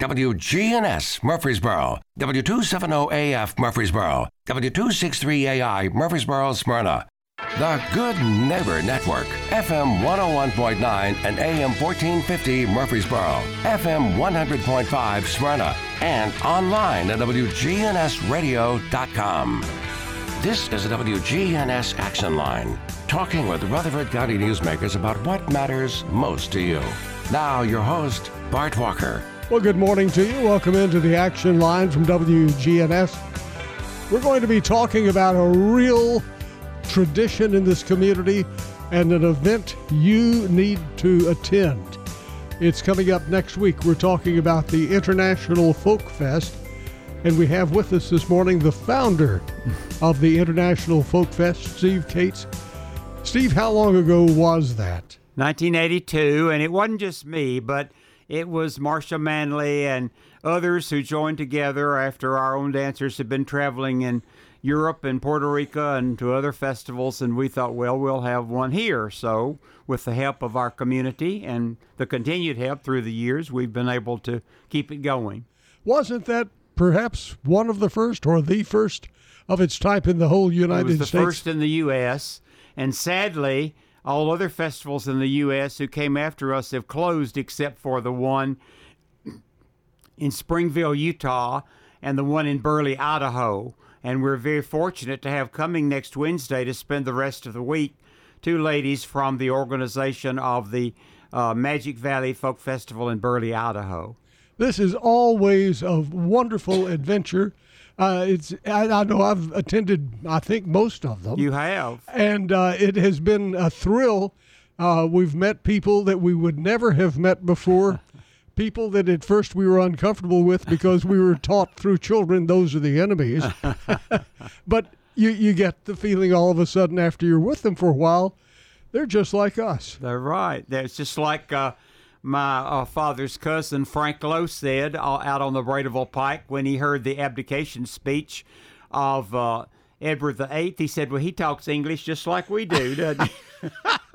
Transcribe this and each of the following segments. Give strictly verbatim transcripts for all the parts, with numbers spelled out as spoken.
W G N S Murfreesboro, W two seventy A F Murfreesboro, W two sixty-three A I Murfreesboro, Smyrna. The Good Neighbor Network, F M one oh one point nine and A M fourteen fifty Murfreesboro, F M one hundred point five Smyrna, and online at W G N S radio dot com. This is a W G N S Action Line, talking with Rutherford County newsmakers about what matters most to you. Now, your host, Bart Walker. Well, good morning to you. Welcome into the Action Line from W G N S. We're going to be talking about a real tradition in this community and an event you need to attend. It's coming up next week. We're talking about the International Folk Fest, and we have with us this morning the founder of the International Folk Fest, Steve Cates. Steve, how long ago was that? nineteen eighty-two, and it wasn't just me, but it was Marcia Manley and others who joined together after our own dancers had been traveling in Europe and Puerto Rico and to other festivals, and we thought, well, we'll have one here. So with the help of our community and the continued help through the years, we've been able to keep it going. Wasn't that perhaps one of the first or the first of its type in the whole United States? It was the first in the U S, and sadly, all other festivals in the U S who came after us have closed except for the one in Springville, Utah, and the one in Burley, Idaho. And we're very fortunate to have coming next Wednesday to spend the rest of the week two ladies from the organization of the uh, Magic Valley Folk Festival in Burley, Idaho. This is always a wonderful adventure. Uh, it's I, I know I've attended, I think, most of them. You have. And uh, it has been a thrill. Uh, we've met people that we would never have met before. People that at first we were uncomfortable with because we were taught through children those are the enemies. But you, you get the feeling all of a sudden after you're with them for a while, they're just like us. They're right. It's just like uh, my uh, father's cousin Frank Lowe said uh, out on the Bradeville Pike when he heard the abdication speech of uh, Edward the Eighth. He said, well, he talks English just like we do, doesn't he?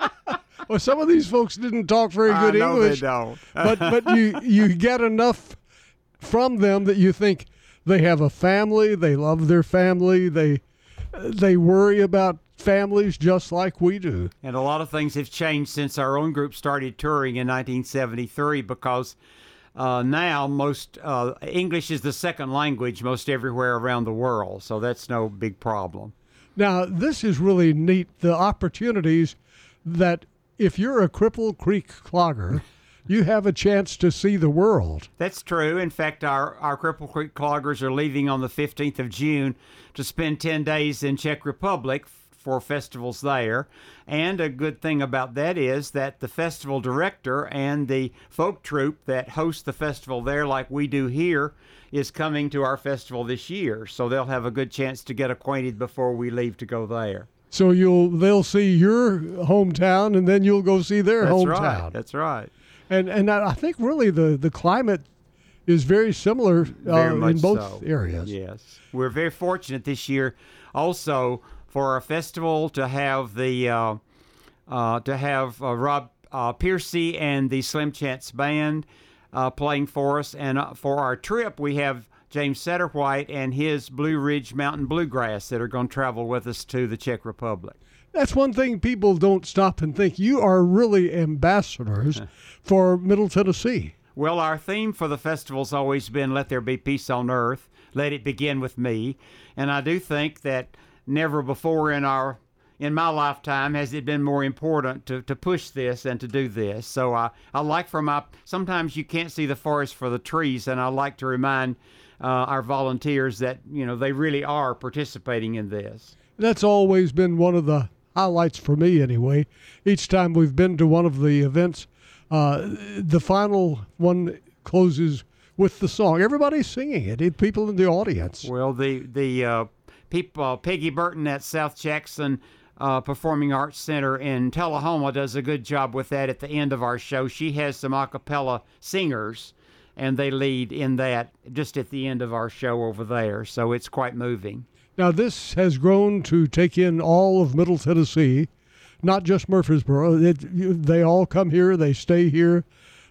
Well, some of these folks didn't talk very good I know English, they don't. but but you you get enough from them that you think they have a family, they love their family, they they worry about families just like we do. And a lot of things have changed since our own group started touring in nineteen seventy-three because uh, now most uh, English is the second language most everywhere around the world, so that's no big problem. Now, this is really neat, the opportunities that if you're a Cripple Creek clogger, you have a chance to see the world. That's true. In fact, our, our Cripple Creek cloggers are leaving on the fifteenth of June to spend ten days in Czech Republic for festivals there. And a good thing about that is that the festival director and the folk troupe that hosts the festival there, like we do here, is coming to our festival this year. So they'll have a good chance to get acquainted before we leave to go there. So you'll they'll see your hometown, and then you'll go see their That's hometown. Right. That's right. And and I think really the, the climate is very similar uh, very in both so. areas. Yes. We're very fortunate this year also for our festival to have the uh, uh, to have uh, Rob uh, Piercy and the Slim Chance Band uh, playing for us. And uh, for our trip, we have James Satterwhite and his Blue Ridge Mountain Bluegrass that are going to travel with us to the Czech Republic. That's one thing people don't stop and think. You are really ambassadors for Middle Tennessee. Well, our theme for the festival's always been Let There Be Peace on Earth, Let It Begin With Me. And I do think that never before in our in my lifetime has it been more important to, to push this and to do this. So I, I like for my, sometimes you can't see the forest for the trees, and I like to remind uh, our volunteers that, you know, they really are participating in this. That's always been one of the highlights for me anyway. Each time we've been to one of the events, uh, the final one closes with the song. Everybody's singing it, it people in the audience. Well, the, the uh, people, uh, Peggy Burton at South Jackson Uh, Performing Arts Center in Tullahoma does a good job with that at the end of our show. She has some a cappella singers, and they lead in that just at the end of our show over there. So it's quite moving. Now, this has grown to take in all of Middle Tennessee, not just Murfreesboro. It, you, they all come here. They stay here.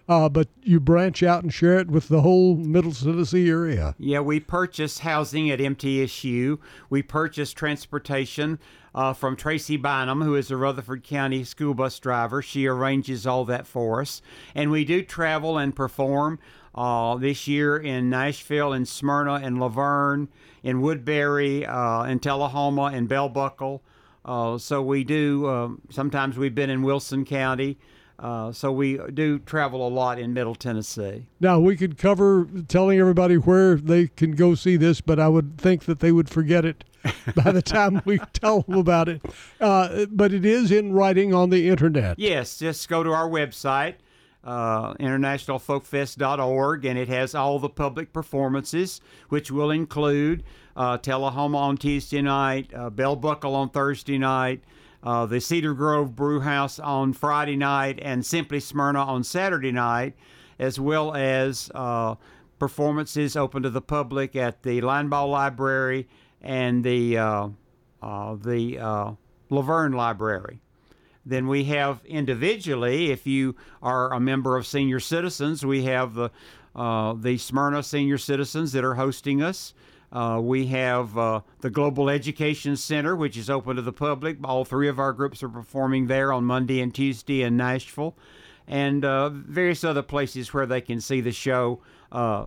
uh, but you branch out and share it with the whole Middle Tennessee area. Yeah, we purchase housing at M T S U. We purchase transportation uh, from Tracy Bynum, who is a Rutherford County school bus driver. She arranges all that for us. And we do travel and perform uh, this year in Nashville, in Smyrna, in Laverne, in Woodbury, uh, in Tullahoma, in Bell Buckle. Uh, so we do, uh, sometimes we've been in Wilson County. Uh, so we do travel a lot in Middle Tennessee. Now, we could cover telling everybody where they can go see this, but I would think that they would forget it by the time we tell them about it. Uh, but it is in writing on the internet. Yes, just go to our website, uh, international folk fest dot org, and it has all the public performances, which will include uh, Tullahoma on Tuesday night, uh, Bell Buckle on Thursday night, Uh, the Cedar Grove Brew House on Friday night, and Simply Smyrna on Saturday night, as well as uh, performances open to the public at the Linebaugh Library and the uh, uh, the uh, Laverne Library. Then we have individually, if you are a member of Senior Citizens, we have the uh, the Smyrna Senior Citizens that are hosting us. Uh, we have uh, the Global Education Center, which is open to the public. All three of our groups are performing there on Monday and Tuesday in Nashville, and uh, various other places where they can see the show uh,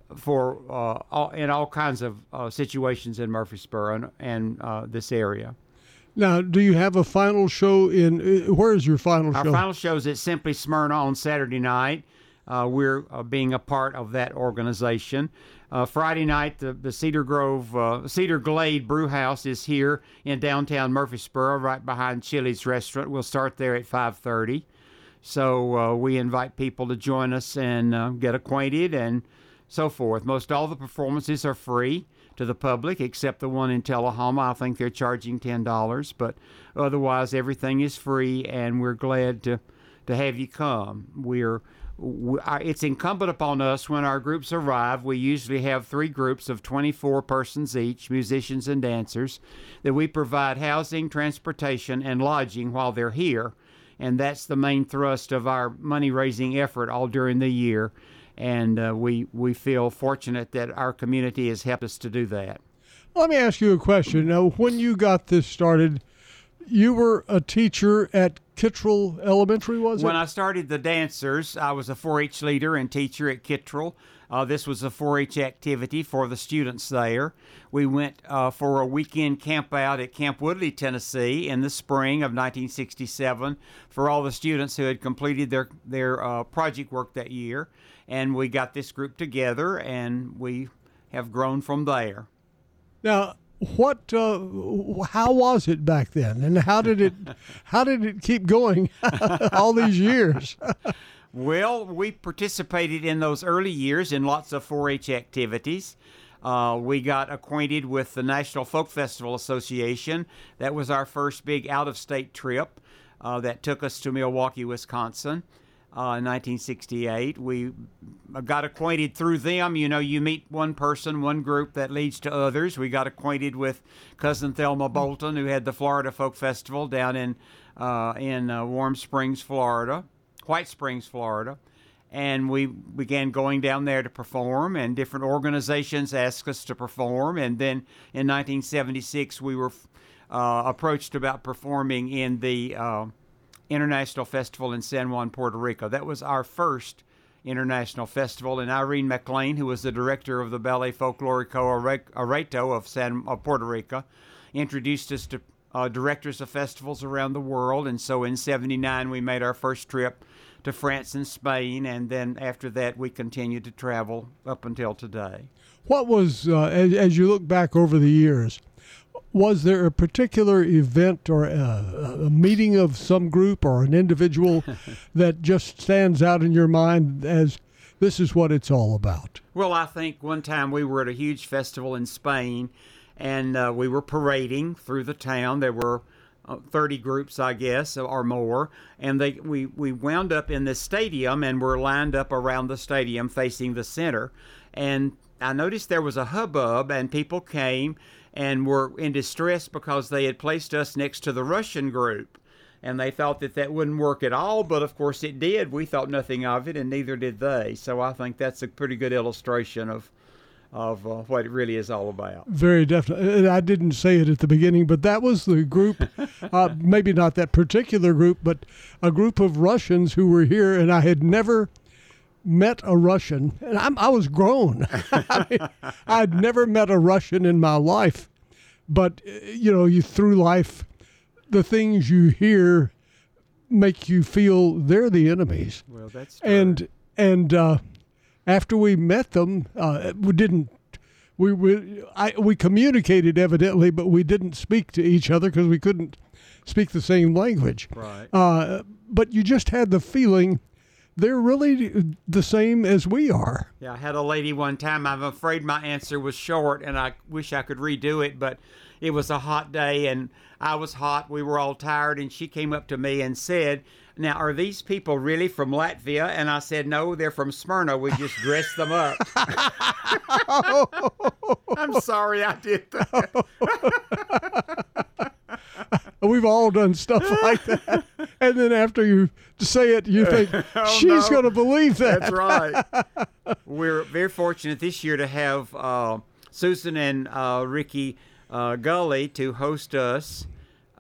for uh, all, in all kinds of uh, situations in Murfreesboro and, and uh, this area. Now, do you have a final show in, uh, where is your final Our show? final show is at Simply Smyrna on Saturday night. Uh, we're uh, being a part of that organization. Uh, Friday night, the, the Cedar Grove, uh, Cedar Glade Brew House is here in downtown Murfreesboro, right behind Chili's Restaurant. We'll start there at five thirty. So uh, we invite people to join us and uh, get acquainted and so forth. Most all the performances are free to the public, except the one in Tullahoma. I think they're charging ten dollars, but otherwise everything is free, and we're glad to, to have you come. We're It's incumbent upon us when our groups arrive. We usually have three groups of twenty-four persons each, musicians and dancers, that we provide housing, transportation, and lodging while they're here. And that's the main thrust of our money-raising effort all during the year. And uh, we, we feel fortunate that our community has helped us to do that. Let me ask you a question. Now, when you got this started, you were a teacher at Kittrell Elementary, was it? When I started the dancers, I was a four H leader and teacher at Kittrell. Uh, this was a four H activity for the students there. We went uh, for a weekend camp out at Camp Woodley, Tennessee in the spring of nineteen sixty-seven for all the students who had completed their, their uh, project work that year. And we got this group together, and we have grown from there. Now, what? Uh, how was it back then, and how did it? How did it keep going all these years? Well, we participated in those early years in lots of four H activities. Uh, we got acquainted with the National Folk Festival Association. That was our first big out-of-state trip uh, that took us to Milwaukee, Wisconsin. Uh, in nineteen sixty-eight, we got acquainted through them. You know, you meet one person, one group that leads to others. We got acquainted with Cousin Thelma Bolton, who had the Florida Folk Festival down in uh, in uh, Warm Springs, Florida, White Springs, Florida, and we began going down there to perform. And different organizations asked us to perform. And then in nineteen seventy-six, we were uh, approached about performing in the uh, International Festival in San Juan, Puerto Rico. That was our first international festival, and Irene McLean, who was the director of the Ballet Folklorico Areto of San of Puerto Rico, introduced us to uh, directors of festivals around the world. And so in seventy-nine, we made our first trip to France and Spain, and then after that, we continued to travel up until today. What was, uh, as, as you look back over the years, was there a particular event or a, a meeting of some group or an individual that just stands out in your mind as this is what it's all about? Well, I think one time we were at a huge festival in Spain, and uh, we were parading through the town. There were uh, thirty groups, I guess, or more, and they we, we wound up in this stadium, and were lined up around the stadium facing the center. And I noticed there was a hubbub, and people came and were in distress because they had placed us next to the Russian group. and they thought that that wouldn't work at all, but of course it did. We thought nothing of it, and neither did they. So I think that's a pretty good illustration of of uh, what it really is all about. Very definitely. And I didn't say it at the beginning, but that was the group, uh, maybe not that particular group, but a group of Russians who were here, and I had never met a Russian, and I'm, I was grown. I mean, I'd never met a Russian in my life, but, you know, you through life, the things you hear make you feel they're the enemies. Well, that's true. And, and, uh, after we met them, uh, we didn't. We we I, we communicated evidently, but we didn't speak to each other because we couldn't speak the same language. Right. Uh, but you just had the feeling they're really the same as we are. Yeah, I had a lady one time. I'm afraid my answer was short, and I wish I could redo it, but it was a hot day, and I was hot. We were all tired, and she came up to me and said, "Now, are these people really from Latvia?" And I said, "No, they're from Smyrna. We just dressed them up." I'm sorry I did that. We've all done stuff like that. And then after you say it, you think, Oh, she's no. going to believe that. That's right. We're very fortunate this year to have uh, Susan and uh, Ricky uh, Gully to host us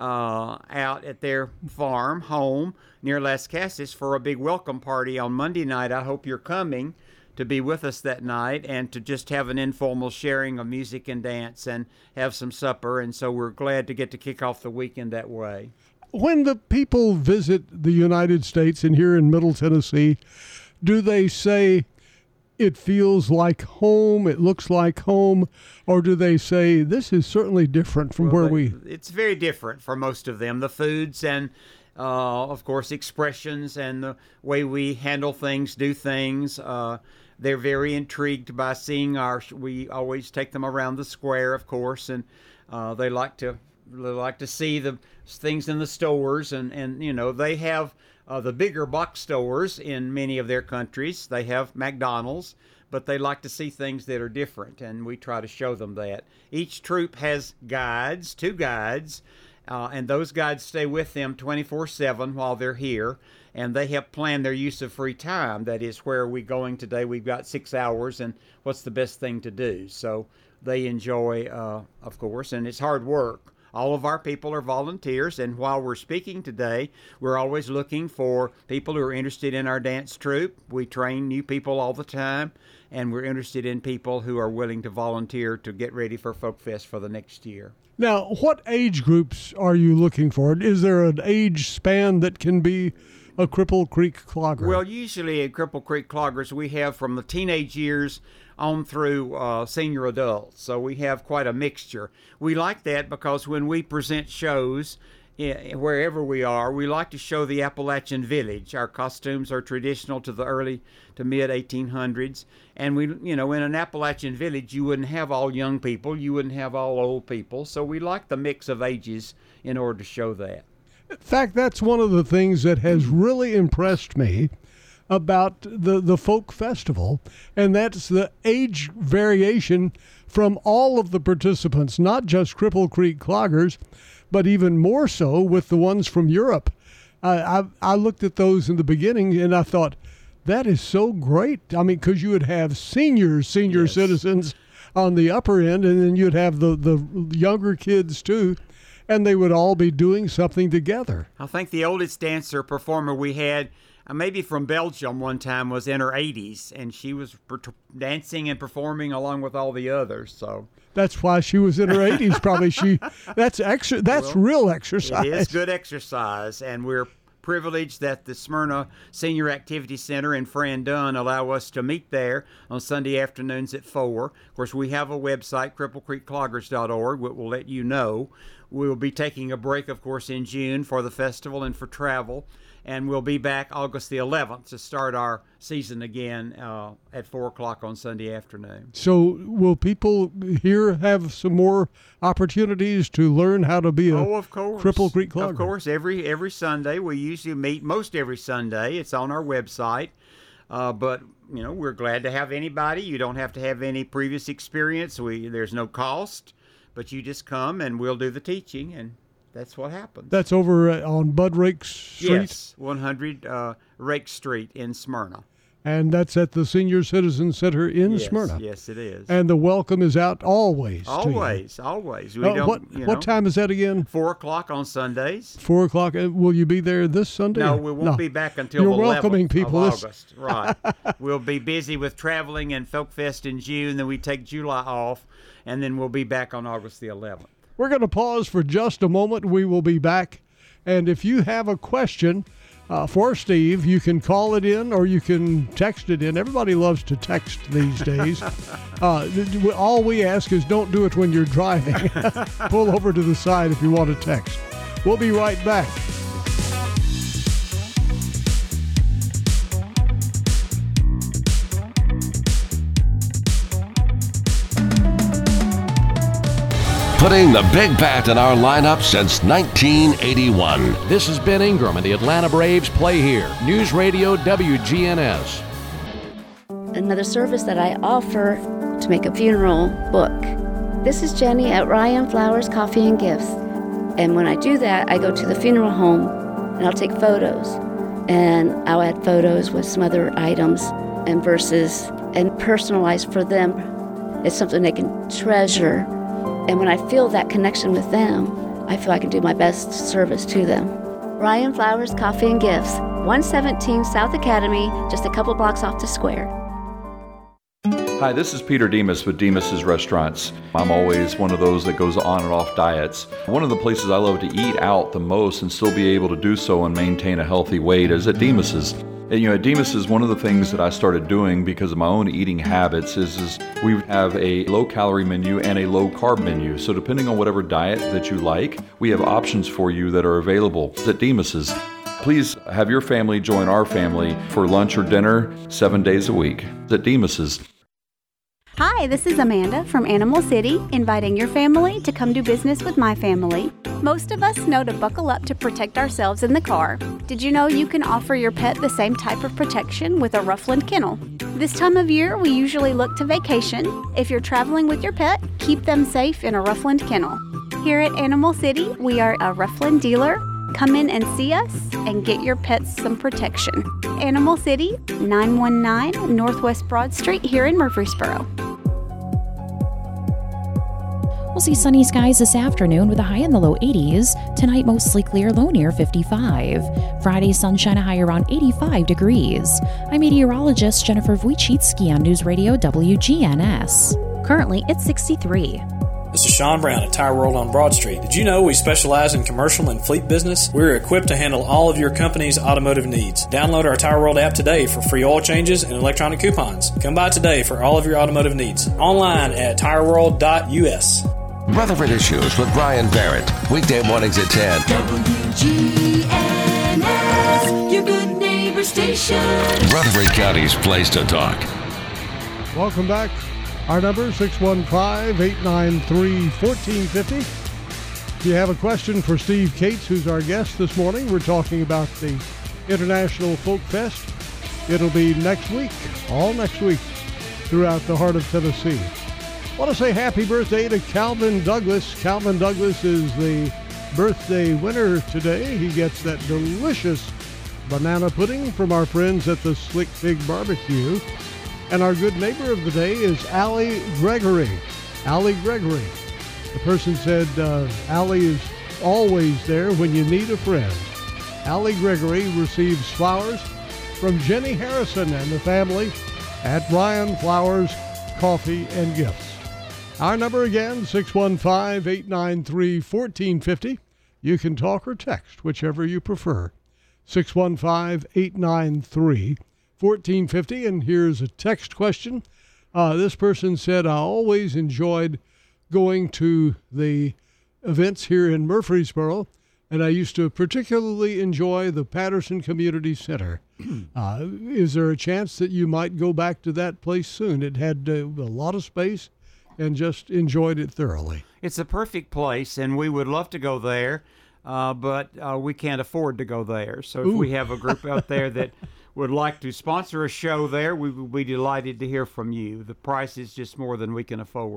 uh, out at their farm home near Las Casas for a big welcome party on Monday night. I hope you're coming to be with us that night and to just have an informal sharing of music and dance and have some supper. And so we're glad to get to kick off the weekend that way. When the people visit the United States and here in Middle Tennessee, do they say it feels like home, it looks like home, or do they say this is certainly different from Well, where they- we... It's very different for most of them. The foods and, uh, of course, expressions and the way we handle things, do things. Uh, they're very intrigued by seeing our... We always take them around the square, of course, and uh, they like to they like to see the things in the stores, and, and you know, they have uh, the bigger box stores in many of their countries. They have McDonald's, but they like to see things that are different, and we try to show them that. Each troop has guides, two guides, uh, and those guides stay with them twenty-four seven while they're here, and they help plan their use of free time. That is, where are we going today? We've got six hours, and what's the best thing to do? So they enjoy, uh, of course, and it's hard work. All of our people are volunteers, and while we're speaking today, we're always looking for people who are interested in our dance troupe. We train new people all the time, and we're interested in people who are willing to volunteer to get ready for Folk Fest for the next year. Now, what age groups are you looking for? Is there an age span that can be a Cripple Creek Clogger? Well, usually at Cripple Creek Cloggers, we have from the teenage years on through uh, senior adults. So we have quite a mixture. We like that because when we present shows, eh, wherever we are, we like to show the Appalachian village. Our costumes are traditional to the early to mid eighteen hundreds. And we, you know, in an Appalachian village, you wouldn't have all young people, you wouldn't have all old people. So we like the mix of ages in order to show that. In fact, that's one of the things that has really impressed me about the, the folk festival, and that's the age variation from all of the participants, not just Cripple Creek Cloggers, but even more so with the ones from Europe. I, I, I looked at those in the beginning, and I thought, that is so great. I mean, because you would have seniors, senior Yes. citizens on the upper end, and then you'd have the, the younger kids too, and they would all be doing something together. I think the oldest dancer performer we had, uh, maybe from Belgium one time, was in her eighties, and she was per- dancing and performing along with all the others. So That's why she was in her eighties. Probably she. That's extra. That's Well, real exercise. it is good exercise, and we're privileged that the Smyrna Senior Activity Center and Fran Dunn allow us to meet there on Sunday afternoons at four. Of course, we have a website, cripple creek cloggers dot org, which will let you know. We will be taking a break, of course, in June for the festival and for travel, and we'll be back August the eleventh to start our season again uh, at four o'clock on Sunday afternoon. So will people here have some more opportunities to learn how to be a Oh, of course. Cripple Creek Clogger? Of course, every every Sunday. We usually meet most every Sunday. It's on our website. Uh, but, you know, we're glad to have anybody. You don't have to have any previous experience. We There's no cost, but you just come and we'll do the teaching, and That's what happens. That's over uh, on Bud Rake Street? Yes, one hundred uh, Rake Street in Smyrna. And that's at the Senior Citizen Center in yes, Smyrna. Yes, it is. And the welcome is out always. Always, always. We uh, don't, what you know, what time is that again? Four o'clock on Sundays. Four o'clock. Uh, will you be there this Sunday? No, we won't no. be back until You're the welcoming eleventh people of this- August. Right. We'll be busy with traveling and Folk Fest in June. Then we take July off, and then we'll be back on August the eleventh. We're going to pause for just a moment. We will be back. And if you have a question uh, for Steve, you can call it in or you can text it in. Everybody loves to text these days. uh, all we ask is don't do it when you're driving. Pull over to the side if you want to text. We'll be right back. Putting the big bat in our lineup since nineteen eighty-one. This is Ben Ingram, and the Atlanta Braves play here. News Radio W G N S. Another service that I offer to make a funeral book. This is Jenny at Ryan Flowers Coffee and Gifts. And when I do that, I go to the funeral home and I'll take photos. And I'll add photos with some other items and verses and personalize for them. It's something they can treasure. And when I feel that connection with them, I feel I can do my best service to them. Ryan Flowers Coffee and Gifts, one seventeen South Academy, just a couple blocks off the square. Hi, this is Peter Demas with Demas's Restaurants. I'm always one of those that goes on and off diets. One of the places I love to eat out the most and still be able to do so and maintain a healthy weight is at Demas's. And, you know, at Demas's, one of the things that I started doing because of my own eating habits is, is we have a low-calorie menu and a low-carb menu. So depending on whatever diet that you like, we have options for you that are available at Demas's. Please have your family join our family for lunch or dinner seven days a week at Demas's. Hi, this is Amanda from Animal City, inviting your family to come do business with my family. Most of us know to buckle up to protect ourselves in the car. Did you know you can offer your pet the same type of protection with a Ruffland kennel? This time of year, we usually look to vacation. If you're traveling with your pet, keep them safe in a Ruffland kennel. Here at Animal City, we are a Ruffland dealer. Come in and see us and get your pets some protection. Animal City, nine one nine Northwest Broad Street here in Murfreesboro. We'll see sunny skies this afternoon with a high in the low eighties. Tonight, mostly clear, low near fifty-five. Friday, sunshine, a high around eighty-five degrees. I'm meteorologist Jennifer Wojcicki on News Radio W G N S. Currently, it's sixty-three. This is Sean Brown at Tire World on Broad Street. Did you know we specialize in commercial and fleet business? We're equipped to handle all of your company's automotive needs. Download our Tire World app today for free oil changes and electronic coupons. Come by today for all of your automotive needs. Online at tire world dot U S. Rutherford Issues with Brian Barrett. Weekday mornings at ten. W G N S, your good neighbor station. Rutherford County's place to talk. Welcome back. Our number, six one five, eight nine three, one four five zero. If you have a question for Steve Cates, who's our guest this morning, we're talking about the International Folk Fest. It'll be next week, all next week, throughout the heart of Tennessee. I want to say happy birthday to Calvin Douglas. Calvin Douglas is the birthday winner today. He gets that delicious banana pudding from our friends at the Slick Pig Barbecue. And our good neighbor of the day is Allie Gregory. Allie Gregory. The person said uh, Allie is always there when you need a friend. Allie Gregory receives flowers from Jenny Harrison and the family at Ryan Flowers Coffee and Gifts. Our number again, six one five, eight nine three, one four five zero. You can talk or text, whichever you prefer. six one five, eight nine three, one four five zero. And here's a text question. Uh, this person said, I always enjoyed going to the events here in Murfreesboro, and I used to particularly enjoy the Patterson Community Center. uh, is there a chance that you might go back to that place soon? It had uh, a lot of space and just enjoyed it thoroughly. It's a perfect place, and we would love to go there, uh, but uh, we can't afford to go there. So if Ooh. we have a group out there that would like to sponsor a show there, we would be delighted to hear from you. The price is just more than we can afford.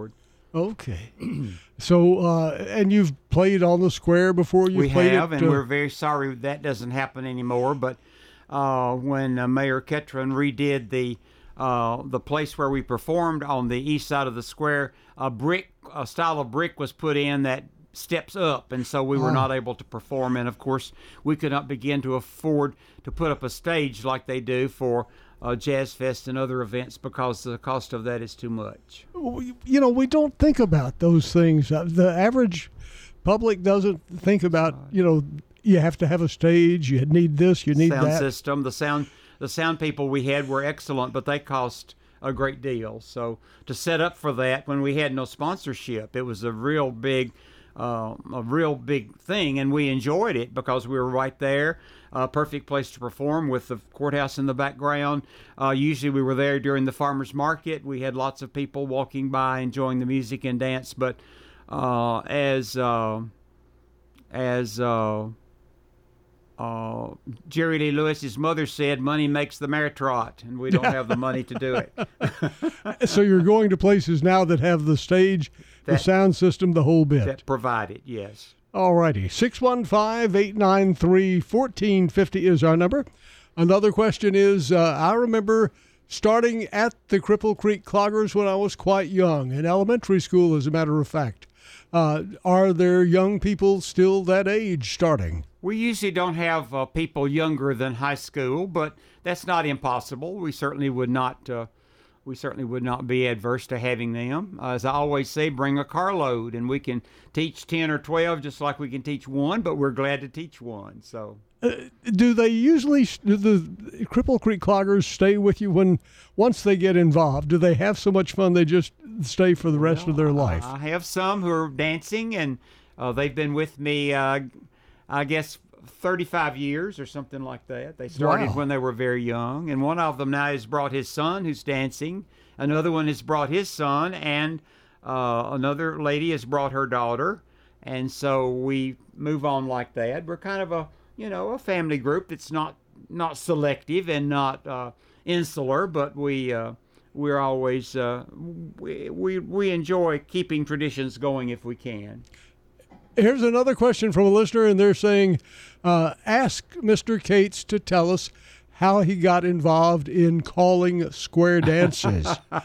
Okay. So, uh, and you've played on the square before? You've we played have, it, and uh, we're very sorry that doesn't happen anymore. But uh, when uh, Mayor Ketron redid the uh, the place where we performed on the east side of the square, a brick, a style of brick was put in that steps up, and so we were Oh. not able to perform. And of course, we could not begin to afford to put up a stage like they do for uh, Jazz Fest and other events because the cost of that is too much. you know, we don't think about those things. Uh, The average public doesn't think about, you know, you have to have a stage, you need this, you need sound that. system. The sound the sound people we had were excellent, but they cost a great deal. So to set up for that when we had no sponsorship, it was a real big uh, a real big thing, and we enjoyed it because we were right there. A perfect place to perform with the courthouse in the background. Uh, usually we were there during the farmers market. We had lots of people walking by enjoying the music and dance, but uh, as uh, as uh, Uh, Jerry Lee Lewis's mother said, money makes the mare trot, and we don't have the money to do it. So you're going to places now that have the stage, the That- sound system, the whole bit. That provide it, yes. All righty. six one five, eight nine three, one four five zero is our number. Another question is, uh, I remember starting at the Cripple Creek Cloggers when I was quite young, in elementary school, as a matter of fact. Uh, are there young people still that age starting? We usually don't have uh, people younger than high school, but that's not impossible. We certainly would not. Uh, we certainly would not be adverse to having them. Uh, as I always say, bring a carload, and we can teach ten or twelve just like we can teach one. But we're glad to teach one. So. Uh, do they usually, do the Cripple Creek Cloggers stay with you when, once they get involved? Do they have so much fun they just stay for the rest of their life? I have some who are dancing, and uh, they've been with me, uh, I guess, thirty-five years or something like that. They started Wow. when they were very young, and one of them now has brought his son who's dancing. Another one has brought his son, and uh, another lady has brought her daughter. And so we move on like that. We're kind of a, you know, a family group that's not not selective and not uh, insular, but we uh, we're always uh, we, we we enjoy keeping traditions going if we can. Here's another question from a listener, and they're saying, uh, ask Mister Cates to tell us how he got involved in calling square dances.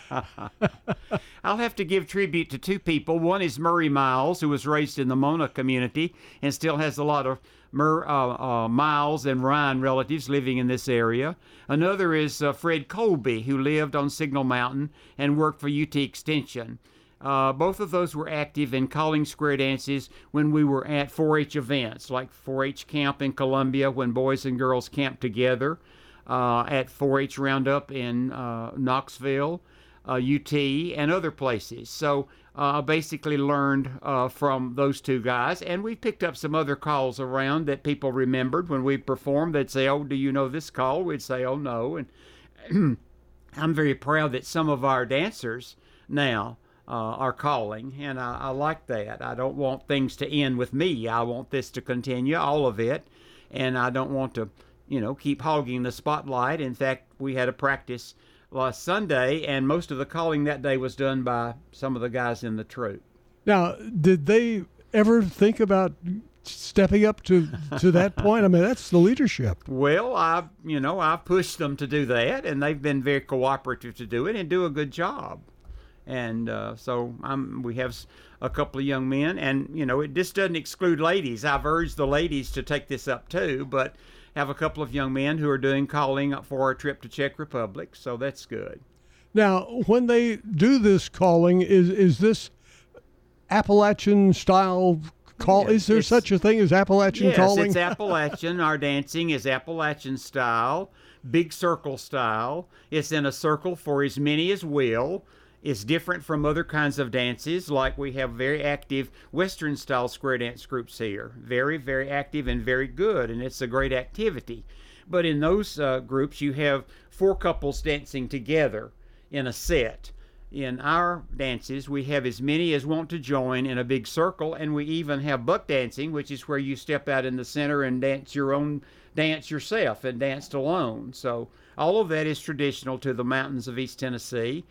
I'll have to give tribute to two people. One is Murray Miles, who was raised in the Mona community and still has a lot of Mur, uh, uh, Miles and Ryan relatives living in this area. Another is uh, Fred Colby, who lived on Signal Mountain and worked for U T Extension. Uh, both of those were active in calling square dances when we were at four H events, like four H camp in Columbia when boys and girls camped together, uh, at four H Roundup in uh, Knoxville, uh, U T, and other places. So uh, I basically learned uh, from those two guys, and we picked up some other calls around that people remembered when we performed. They'd say, oh, do you know this call? We'd say, oh, no. And I'm very proud that some of our dancers now Uh, are calling, and I, I like that. I don't want things to end with me. I want this to continue, all of it, and I don't want to, you know, keep hogging the spotlight. In fact, we had a practice last Sunday, and most of the calling that day was done by some of the guys in the troupe. Now, did they ever think about stepping up to, to that point? I mean, that's the leadership. Well, I've, you know, I've pushed them to do that, and they've been very cooperative to do it and do a good job. And uh, so I'm, we have a couple of young men, and, you know, it this doesn't exclude ladies. I've urged the ladies to take this up too, but have a couple of young men who are doing calling for a trip to Czech Republic, so that's good. Now, when they do this calling, is is this Appalachian style call? Yeah, is there it's- such a thing as Appalachian yes, calling? it's Appalachian. Our dancing is Appalachian style, big circle style. It's in a circle for as many as will. It's different from other kinds of dances, like we have very active Western style square dance groups here. Very, very active and very good, and it's a great activity. But in those uh, groups, you have four couples dancing together in a set. In our dances, we have as many as want to join in a big circle, and we even have buck dancing, which is where you step out in the center and dance your own dance yourself and danced alone. So all of that is traditional to the mountains of East Tennessee.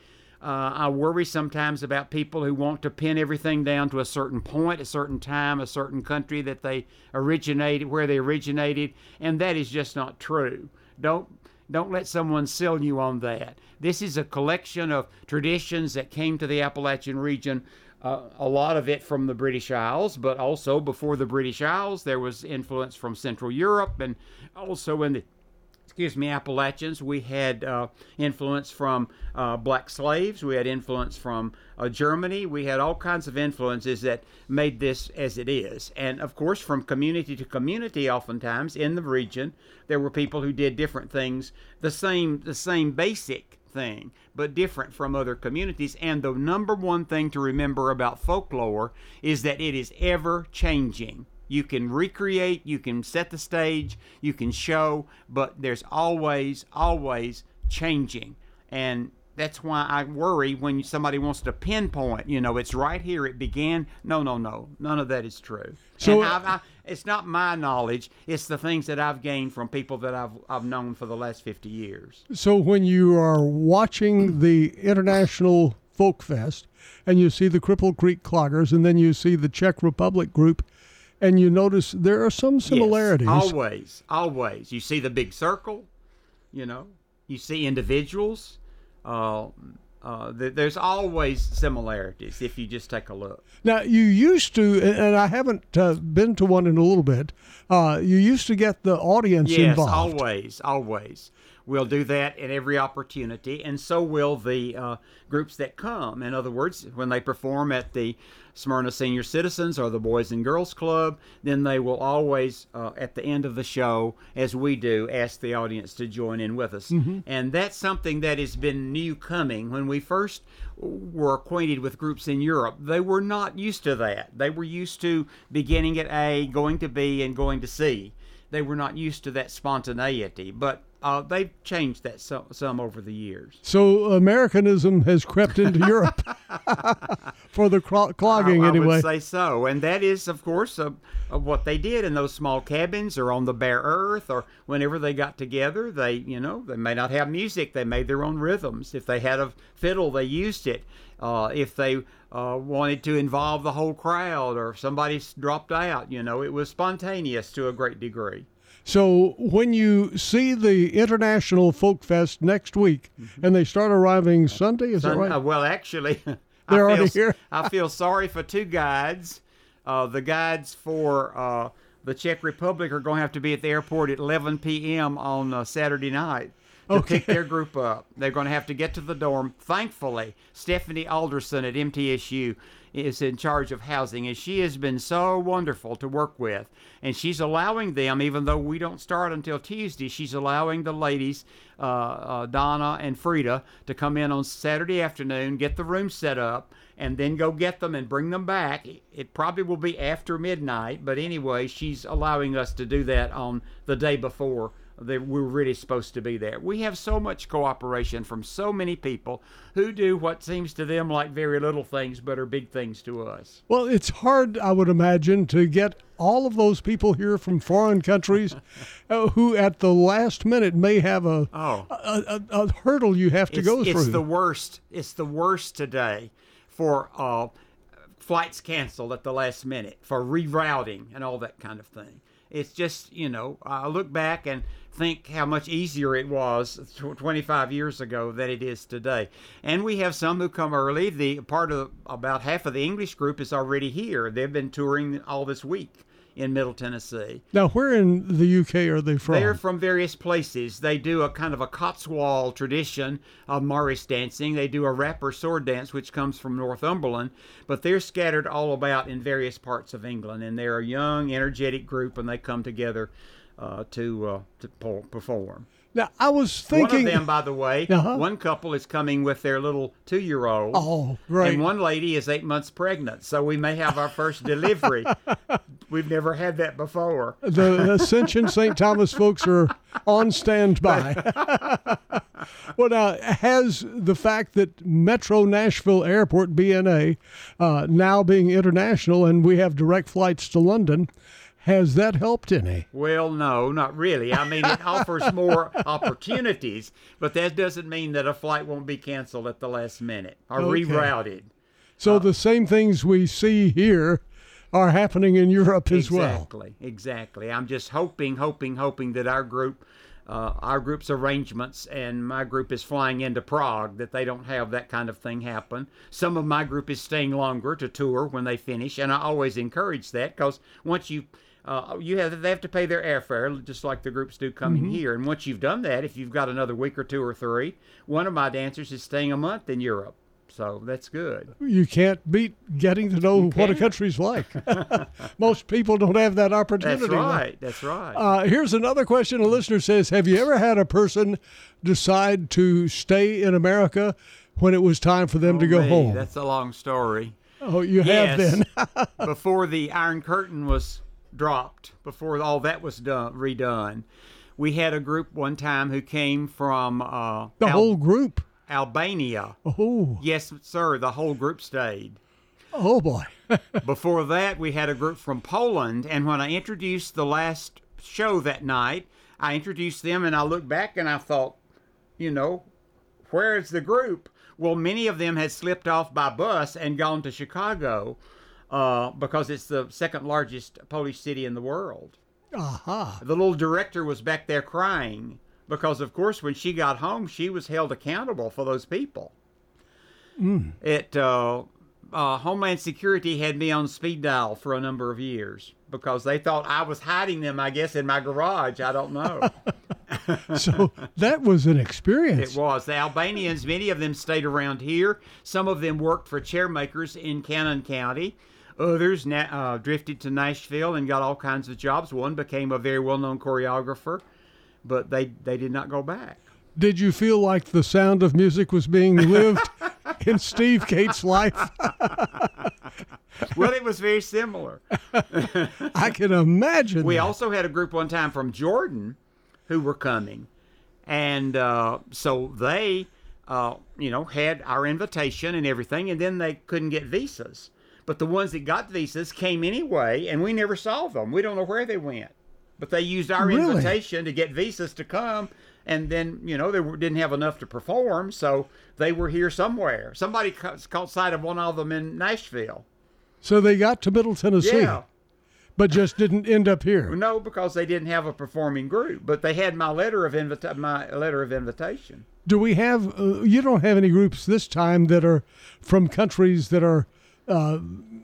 Uh, I worry sometimes about people who want to pin everything down to a certain point, a certain time, a certain country that they originated, where they originated, and that is just not true. Don't don't let someone sell you on that. This is a collection of traditions that came to the Appalachian region, uh, a lot of it from the British Isles, but also before the British Isles, there was influence from Central Europe, and also in the excuse me, Appalachians, we had uh, influence from uh, black slaves. We had influence from uh, Germany. We had all kinds of influences that made this as it is. And of course, from community to community, oftentimes in the region, there were people who did different things, the same, the same basic thing, but different from other communities. And the number one thing to remember about folklore is that it is ever changing. You can recreate, you can set the stage, you can show, but there's always, always changing. And that's why I worry when somebody wants to pinpoint, you know, it's right here, it began. No, no, no. None of that is true. So and I've, I, it's not my knowledge. It's the things that I've gained from people that I've, I've known for the last fifty years. So when you are watching the International Folk Fest and you see the Cripple Creek Cloggers and then you see the Czech Republic group, and you notice there are some similarities. Yes, always, always. You see the big circle, you know, you see individuals. Uh, uh, th- there's always similarities if you just take a look. Now, you used to, and I haven't uh, been to one in a little bit, uh, you used to get the audience yes, involved. Yes, always, always. We'll do that at every opportunity, and so will the uh, groups that come. In other words, when they perform at the Smyrna Senior Citizens or the Boys and Girls Club, then they will always, uh, at the end of the show, as we do, ask the audience to join in with us. Mm-hmm. And that's something that has been new coming. When we first were acquainted with groups in Europe, they were not used to that. They were used to beginning at A, going to B, and going to C. They were not used to that spontaneity, but uh, they've changed that so, some over the years. So Americanism has crept into Europe for the cl- clogging I, I anyway. I would say so, and that is, of course, uh, uh, what they did in those small cabins or on the bare earth, or whenever they got together. They, you know, they may not have music; they made their own rhythms. If they had a fiddle, they used it. Uh, if they uh, wanted to involve the whole crowd, or if somebody dropped out, you know, it was spontaneous to a great degree. So when you see the International Folk Fest next week, mm-hmm. and they start arriving Sunday, is Sun- that right? Uh, well, actually, they're I already feel, here. I feel sorry for two guides. Uh, the guides for uh, the Czech Republic are going to have to be at the airport at eleven p.m. on uh, Saturday night to Okay. pick their group up. They're going to have to get to the dorm. Thankfully, Stephanie Alderson at M T S U is in charge of housing, and she has been so wonderful to work with. And she's allowing them, even though we don't start until Tuesday, she's allowing the ladies, uh, uh, Donna and Frida, to come in on Saturday afternoon, get the room set up, and then go get them and bring them back. It probably will be after midnight, but anyway, she's allowing us to do that on the day before that we're really supposed to be there. We have so much cooperation from so many people who do what seems to them like very little things but are big things to us. Well, it's hard, I would imagine, to get all of those people here from foreign countries uh, who at the last minute may have a, oh. a, a, a hurdle you have to it's, go through. It's the worst. It's the worst today for uh, flights canceled at the last minute, for rerouting and all that kind of thing. It's just, you know, I look back and think how much easier it was twenty-five years ago than it is today. And we have some who come early. The part of about half of the English group is already here. They've been touring all this week in Middle Tennessee. Now, where in the U K are they from? They're from various places. They do a kind of a Cotswold tradition of Morris dancing. They do a rapper sword dance, which comes from Northumberland, but they're scattered all about in various parts of England, and they're a young, energetic group, and they come together uh, to uh, to perform. Now, I was thinking... One of them, by the way, uh-huh. one couple is coming with their little two-year-old. Oh, great. And one lady is eight months pregnant, so we may have our first delivery. We've never had that before. The Ascension Saint Thomas folks are on standby. Well, now, has the fact that Metro Nashville Airport, B N A, uh, now being international, and we have direct flights to London, Has that helped any? Well, no, not really. I mean, it offers more opportunities, but that doesn't mean that a flight won't be canceled at the last minute or Okay. rerouted. So Uh, the same things we see here are happening in Europe as well. Exactly, exactly. I'm just hoping, hoping, hoping that our group, uh, our group's arrangements, and my group is flying into Prague, that they don't have that kind of thing happen. Some of my group is staying longer to tour when they finish, and I always encourage that, because once you Uh, you have they have to pay their airfare just like the groups do coming Mhm. here. And once you've done that, if you've got another week or two or three, one of my dancers is staying a month in Europe, so that's good. You can't beat getting to know what a can't. country's like. Most people don't have that opportunity. That's right. That's right. Uh, here's another question. A listener says, have you ever had a person decide to stay in America when it was time for them to go Me, home? That's a long story. Oh, you have Yes. then. Before the Iron Curtain was dropped, before all that was done, redone, we had a group one time who came from uh, The Al- whole group. Albania. Oh. Yes, sir. The whole group stayed. Oh, boy. Before that, we had a group from Poland, and when I introduced the last show that night, I introduced them, and I looked back and I thought, you know, where is the group? Well, many of them had slipped off by bus and gone to Chicago uh, because it's the second largest Polish city in the world. Aha. The little director was back there crying because, of course, when she got home, she was held accountable for those people. Mm. It uh, uh, Homeland Security had me on speed dial for a number of years because they thought I was hiding them, I guess, in my garage. I don't know. So that was an experience. It was. The Albanians, many of them stayed around here. Some of them worked for chairmakers in Cannon County. Others na- uh, drifted to Nashville and got all kinds of jobs. One became a very well-known choreographer, but they, they did not go back. Did you feel like the sound of music was being lived in Steve Cates' life? Well, it was very similar. I can imagine. We that. also had a group one time from Jordan who were coming. And uh, so they, uh, you know, had our invitation and everything, and then they couldn't get visas. But the ones that got visas came anyway, and we never saw them. We don't know where they went. But they used our Really? invitation to get visas to come, and then, you know, they were, didn't have enough to perform, so they were here somewhere. Somebody ca- caught sight of one of them in Nashville. So they got to Middle Tennessee, Yeah. but just didn't end up here. No, because they didn't have a performing group, but they had my letter of invita- my letter of invitation. Do we have, uh, you don't have any groups this time that are from countries that are uh,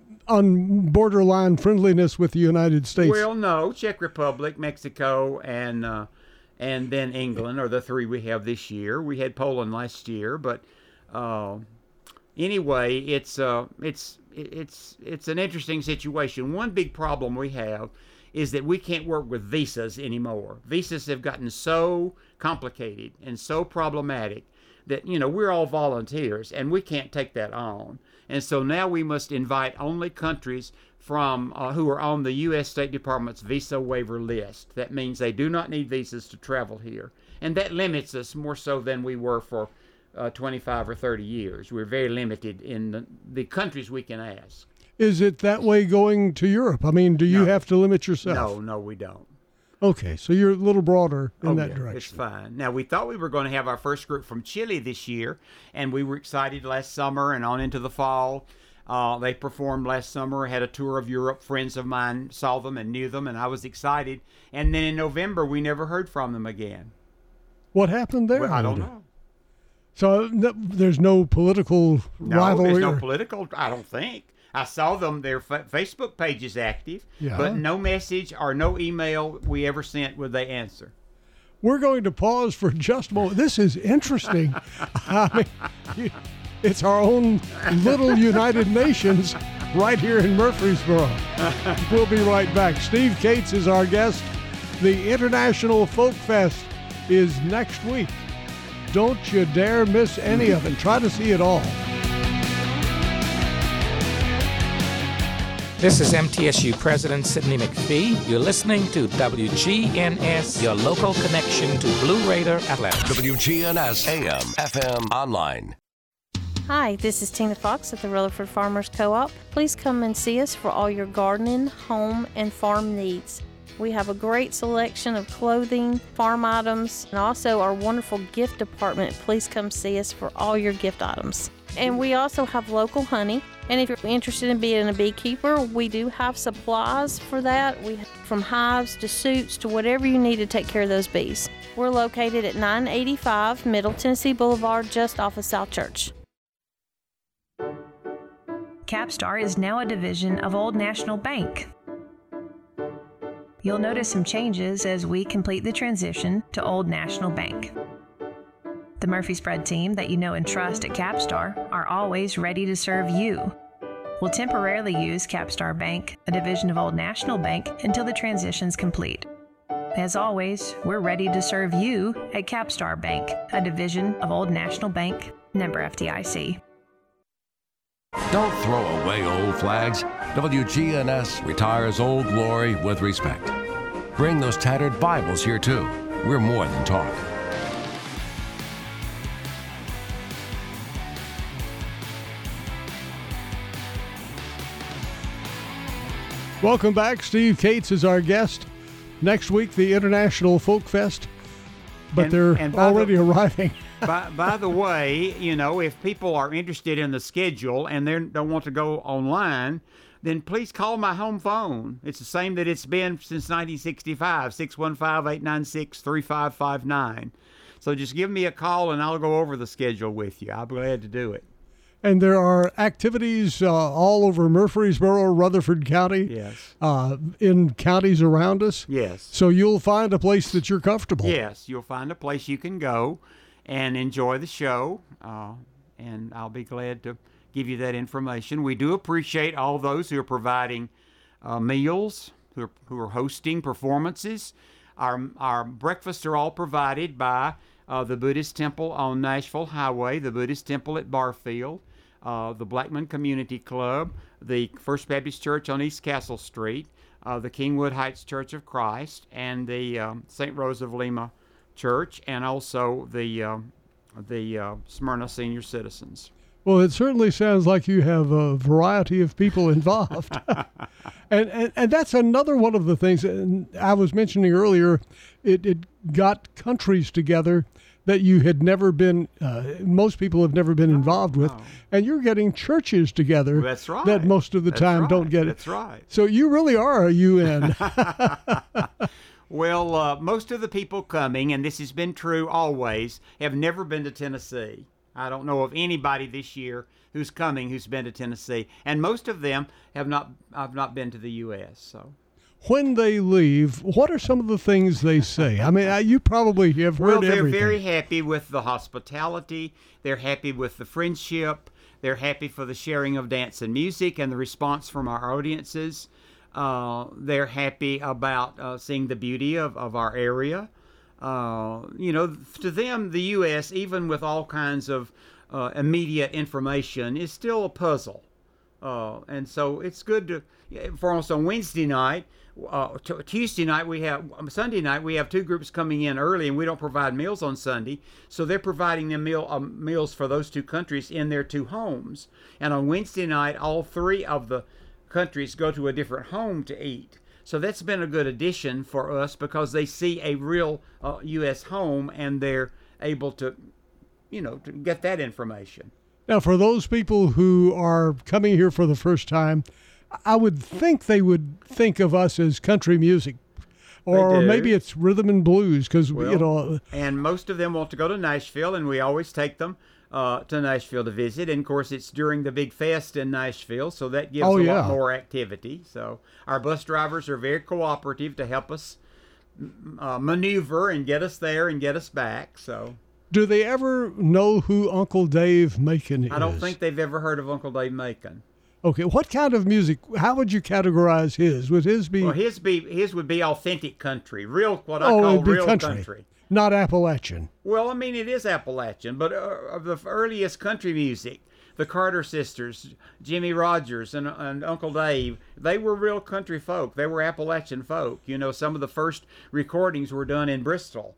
on borderline friendliness with the United States? Well, no, Czech Republic, Mexico, and uh, and then England are the three we have this year. We had Poland last year, but uh, anyway, it's uh, it's it's it's an interesting situation. One big problem we have is that we can't work with visas anymore. Visas have gotten so complicated and so problematic that, you know, we're all volunteers and we can't take that on. And so now we must invite only countries from uh, who are on the U S State Department's visa waiver list. That means they do not need visas to travel here. And that limits us more so than we were for uh, twenty-five or thirty years. We're very limited in the, the countries we can ask. Is it that way going to Europe? I mean, do you No. have to limit yourself? No, no, we don't. Okay, so you're a little broader in Oh, that yeah, direction. It's fine. Now, we thought we were going to have our first group from Chile this year, and we were excited last summer and on into the fall. Uh, they performed last summer, had a tour of Europe. Friends of mine saw them and knew them, and I was excited. And then in November, we never heard from them again. What happened there? Well, I don't Andy? know. So no, there's no political No, rivalry? there's no or- political, I don't think. I saw them, their fa- Facebook page is active, Yeah. but no message or no email we ever sent would they answer. We're going to pause for just a moment. This is interesting. I mean, you- it's our own little United Nations right here in Murfreesboro. We'll be right back. Steve Cates is our guest. The International Folk Fest is next week. Don't you dare miss any of it. Try to see it all. This is M T S U President Sidney McPhee. You're listening to W G N S, your local connection to Blue Raider Athletics. W G N S A M, F M, online. Hi, this is Tina Fox at the Rutherford Farmers Co-op. Please come and see us for all your gardening, home, and farm needs. We have a great selection of clothing, farm items, and also our wonderful gift department. Please come see us for all your gift items. And we also have local honey. And if you're interested in being a beekeeper, we do have supplies for that. We have from hives to suits to whatever you need to take care of those bees. We're located at nine eighty-five Middle Tennessee Boulevard, just off of South Church. Capstar is now a division of Old National Bank. You'll notice some changes as we complete the transition to Old National Bank. The Murphy-Spread team that you know and trust at Capstar are always ready to serve you. We'll temporarily use Capstar Bank, a division of Old National Bank, until the transition's complete. As always, we're ready to serve you at Capstar Bank, a division of Old National Bank, member F D I C. Don't throw away old flags. W G N S retires old glory with respect. Bring those tattered Bibles here too. We're more than talk. Welcome back. Steve Cates is our guest. Next week, the International Folk Fest, but And- they're and by already the- arriving. by, by the way, you know, if people are interested in the schedule and they don't want to go online, then please call my home phone. It's the same that it's been since nineteen sixty-five, six one five, eight nine six, three five five nine. So just give me a call and I'll go over the schedule with you. I'll be glad to do it. And there are activities uh, all over Murfreesboro, Rutherford County, Yes. uh, in counties around us. Yes. So you'll find a place that you're comfortable. Yes, you'll find a place you can go and enjoy the show, uh, and I'll be glad to give you that information. We do appreciate all those who are providing uh, meals, who are, who are hosting performances. Our, our breakfasts are all provided by uh, the Buddhist Temple on Nashville Highway, the Buddhist Temple at Barfield, uh, the Blackman Community Club, the First Baptist Church on East Castle Street, uh, the Kingwood Heights Church of Christ, and the um, Saint Rose of Lima Church, and also the uh, the uh, Smyrna Senior Citizens. Well, it certainly sounds like you have a variety of people involved. and, and and that's another one of the things and I was mentioning earlier. It, it got countries together that you had never been, uh, most people have never been involved with. And you're getting churches together That's right. that most of the That's time right. don't get it. That's right. So you really are a U N. Well, uh, most of the people coming, and this has been true always, have never been to Tennessee. I don't know of anybody this year who's coming who's been to Tennessee, and most of them have not have not been to the U S. So, When they leave, what are some of the things they say? I mean, I- you probably have heard well, they're everything. very happy with the hospitality. They're happy with the friendship. They're happy for the sharing of dance and music and the response from our audiences. Uh, they're happy about uh, seeing the beauty of, of our area. Uh, you know, to them, the U S, even with all kinds of uh, immediate information, is still a puzzle. Uh, and so it's good to, for us on Wednesday night, uh, t- Tuesday night we have, Sunday night we have two groups coming in early, and we don't provide meals on Sunday, so they're providing them meal um, meals for those two countries in their two homes. And on Wednesday night, all three of the countries go to a different home to eat. So that's been a good addition for us because they see a real uh, U S home and they're able to, you know, to get that information. Now, for those people who are coming here for the first time, I would think they would think of us as country music, or do. maybe it's rhythm and blues because you know. And most of them want to go to Nashville, and we always take them uh, to Nashville to visit. And of course, it's during the big fest in Nashville, so that gives Oh, a yeah. lot more activity. So our bus drivers are very cooperative to help us uh, maneuver and get us there and get us back. So. Do they ever know who Uncle Dave Macon is? I don't think they've ever heard of Uncle Dave Macon. Okay, what kind of music? How would you categorize his? Would his be? Well, his be his would be authentic country, real what I oh, call it'd be real country, country. not Appalachian. Well, I mean it is Appalachian, but uh, of the earliest country music, the Carter sisters, Jimmy Rogers, and, and Uncle Dave, they were real country folk. They were Appalachian folk. You know, some of the first recordings were done in Bristol.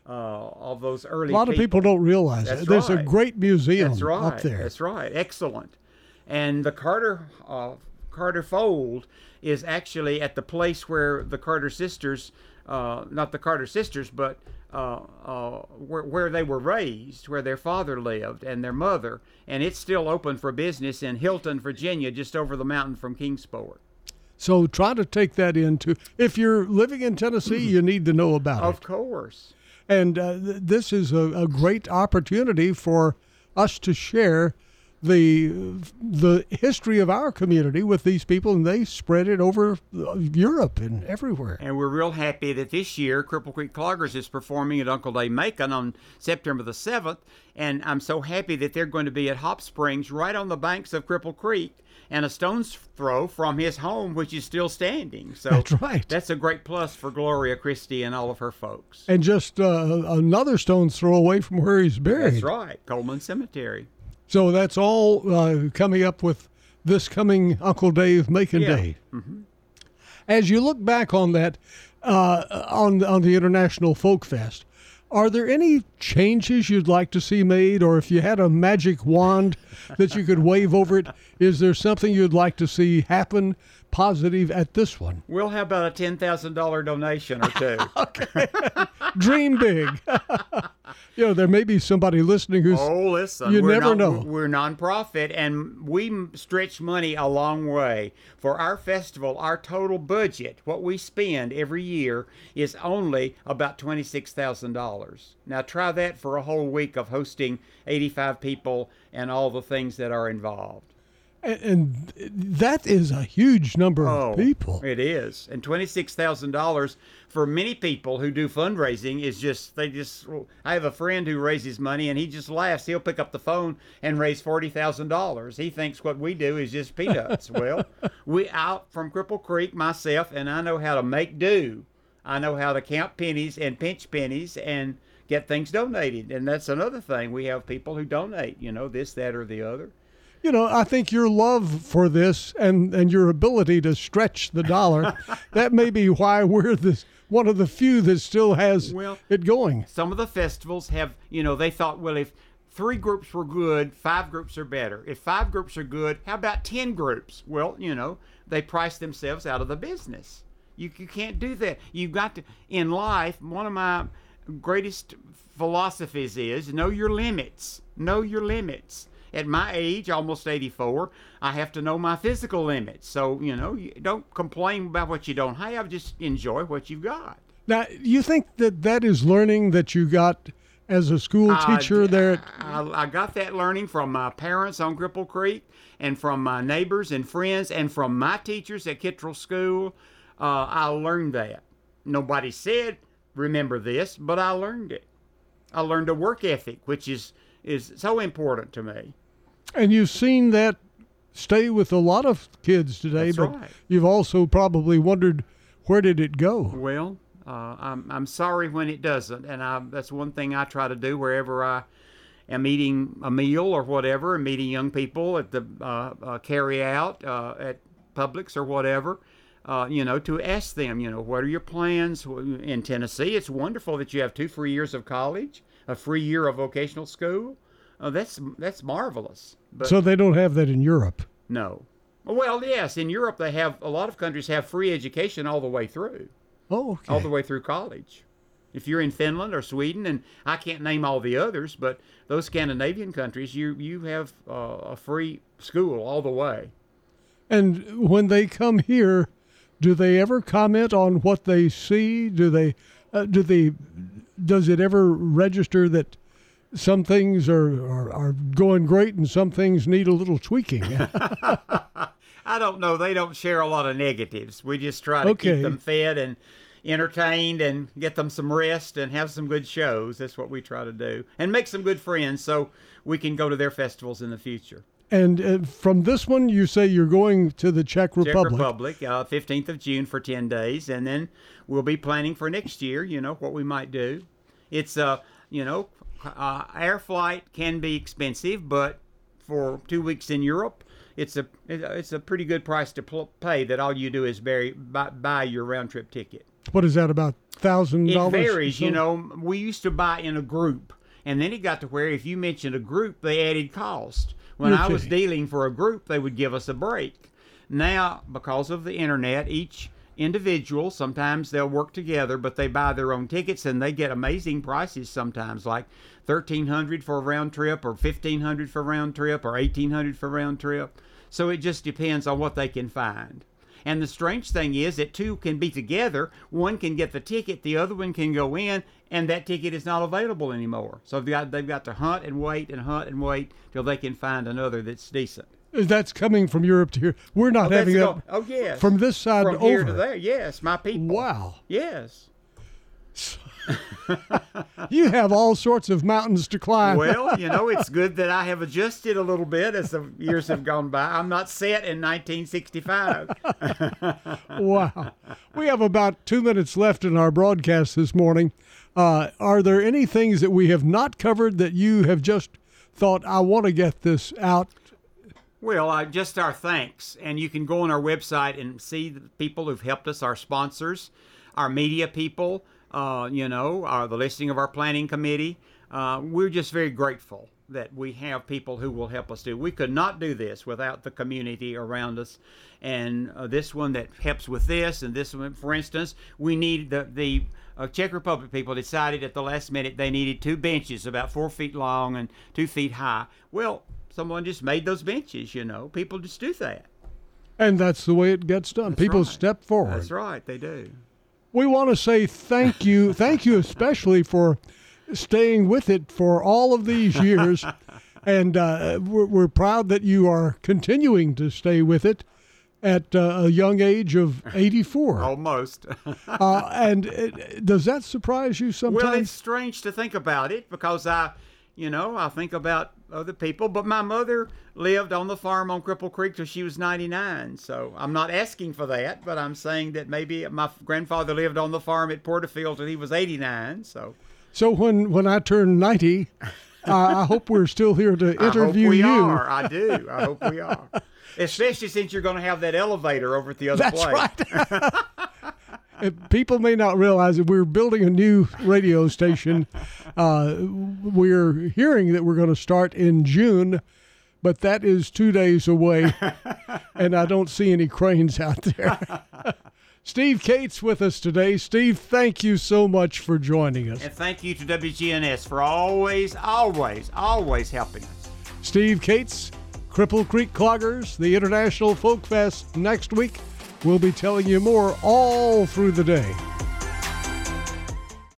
uh, all those early A lot of people don't realize That's it. There's right. a great museum That's right. up there. That's right. Excellent. And the Carter uh, Carter Fold is actually at the place where the Carter sisters, uh, not the Carter sisters, but uh, uh, where, where they were raised, where their father lived and their mother. And it's still open for business in Hilton, Virginia, just over the mountain from Kingsport. So try to take that into, if you're living in Tennessee, you need to know about Of it. course. And uh, th- this is a, a great opportunity for us to share the the history of our community with these people, and they spread it over Europe and everywhere. And we're real happy that this year Cripple Creek Cloggers is performing at Uncle Dave Macon on September the seventh, and I'm so happy that they're going to be at Hop Springs right on the banks of Cripple Creek and a stone's throw from his home, which is still standing. So That's right. That's a great plus for Gloria Christie and all of her folks. And just uh, another stone's throw away from where he's buried. That's right, Coleman Cemetery. So that's all uh, coming up with this coming Uncle Dave Macon Yeah. Day. Mm-hmm. As you look back on that, uh, on on the International Folk Fest, are there any changes you'd like to see made, or if you had a magic wand that you could wave over it, is there something you'd like to see happen positive at this one? We'll have about a ten thousand dollars donation or two. Okay. Dream big. You know, there may be somebody listening who's. Oh, listen. You we're never not, know. We're nonprofit, and we m- stretch money a long way. For our festival, our total budget, what we spend every year, is only about twenty-six thousand dollars. Now, try that for a whole week of hosting eighty-five people and all the things that are involved. And, and that is a huge number of Oh, people. It is. And twenty-six thousand dollars for many people who do fundraising is just, they just, I have a friend who raises money and he just laughs. He'll pick up the phone and raise forty thousand dollars. He thinks what we do is just peanuts. Well, we out from Cripple Creek, myself, and I know how to make do. I know how to count pennies and pinch pennies and get things donated. And that's another thing. We have people who donate, you know, this, that, or the other. You know, I think your love for this and, and your ability to stretch the dollar, that may be why we're this one of the few that still has Well, it going. Some of the festivals have, you know, they thought, well, if three groups were good, five groups are better. If five groups are good, how about ten groups? Well, you know, they price themselves out of the business. You, you can't do that. You've got to, in life, one of my greatest philosophies is know your limits. Know your limits. At my age, almost eighty-four, I have to know my physical limits. So, you know, you don't complain about what you don't have. Just enjoy what you've got. Now, you think that that is learning that you got as a school I- teacher there? At, I, I got that learning from my parents on Cripple Creek and from my neighbors and friends and from my teachers at Kittrell School. Uh, I learned that. Nobody said, remember this, but I learned it. I learned a work ethic, which is, is so important to me. and you've seen that stay with a lot of kids today, That's but right. you've also probably wondered, where did it go? Well, uh, I'm I'm sorry when it doesn't, and I, that's one thing I try to do wherever I am eating a meal or whatever, and meeting young people at the uh, uh, carry out uh, at Publix or whatever. Uh, you know, to ask them, you know, what are your plans in Tennessee? It's wonderful that you have two free years of college, a free year of vocational school. Uh, that's that's marvelous. But So they don't have that in Europe. no. Well, yes, in Europe they have, a lot of countries have free education all the way through. Oh, okay. All the way through college. If you're in Finland or Sweden, and I can't name all the others, but those Scandinavian countries, you you have uh, a free school all the way. And when they come here, do they ever comment on what they see? Do they, uh, do they, does it ever register that some things are, are, are going great and some things need a little tweaking? I don't know. They don't share a lot of negatives. We just try to Okay. keep them fed and entertained and get them some rest and have some good shows. That's what we try to do. And make some good friends so we can go to their festivals in the future. And uh, from this one, you say you're going to the Czech Republic. Czech Republic, uh, fifteenth of June for ten days. And then we'll be planning for next year, you know, what we might do. It's, uh, you know, uh, air flight can be expensive, but for two weeks in Europe, it's a it's a pretty good price to pl- pay that all you do is bury, buy, buy your round-trip ticket. What is that, about one thousand dollars? It varies. You know, we used to buy in a group, and then it got to where if you mentioned a group, they added cost. When You're I was kidding. dealing for a group, they would give us a break. Now, because of the internet, each individual, sometimes they'll work together, but they buy their own tickets, and they get amazing prices sometimes, like thirteen hundred dollars for a round trip, or fifteen hundred dollars for a round trip, or eighteen hundred dollars for a round trip. So it just depends on what they can find. And the strange thing is that two can be together. One can get the ticket, the other one can go in, and that ticket is not available anymore. So they've got, they've got to hunt and wait and hunt and wait till they can find another that's decent. That's coming from Europe to here. We're not Oh, having that's that go- oh, yes. from this side From over. here to there, yes, my people. Wow. Yes. You have all sorts of mountains to climb. Well, you know, it's good that I have adjusted a little bit as the years have gone by. I'm not set in nineteen sixty-five. Wow. We have about two minutes left in our broadcast this morning. Uh, are there any things that we have not covered that you have just thought, I want to get this out? Well, uh, just our thanks. And you can go on our website and see the people who've helped us, our sponsors, our media people, uh, you know, our, the listing of our planning committee. Uh, we're just very grateful that we have people who will help us do. We could not do this without the community around us. And uh, this one that helps with this, and this one, for instance, we need the, the uh, Czech Republic people decided at the last minute they needed two benches about four feet long and two feet high. Well, someone just made those benches, you know. People just do that. And that's the way it gets done. That's People right. step forward. That's right, they do. We want to say thank you. Thank you especially for staying with it for all of these years. And uh, we're, we're proud that you are continuing to stay with it at uh, a young age of eighty-four. Almost. uh, and it, does that surprise you sometimes? Well, it's strange to think about it because I, you know, I think about other people. But my mother lived on the farm on Cripple Creek till she was ninety-nine. So I'm not asking for that, but I'm saying that maybe my grandfather lived on the farm at Porterfield till he was eighty-nine. So, so when, when I turn ninety, uh, I hope we're still here to interview I hope we you. are. I do. I hope we are. Especially since you're going to have that elevator over at the other That's place. right. People may not realize that we're building a new radio station. Uh, we're hearing that we're going to start in June, but that is two days away, and I don't see any cranes out there. Steve Cates with us today. Steve, thank you so much for joining us. And thank you to W G N S for always, always, always helping us. Steve Cates, Cripple Creek Cloggers, the International Folk Fest next week. We'll be telling you more all through the day.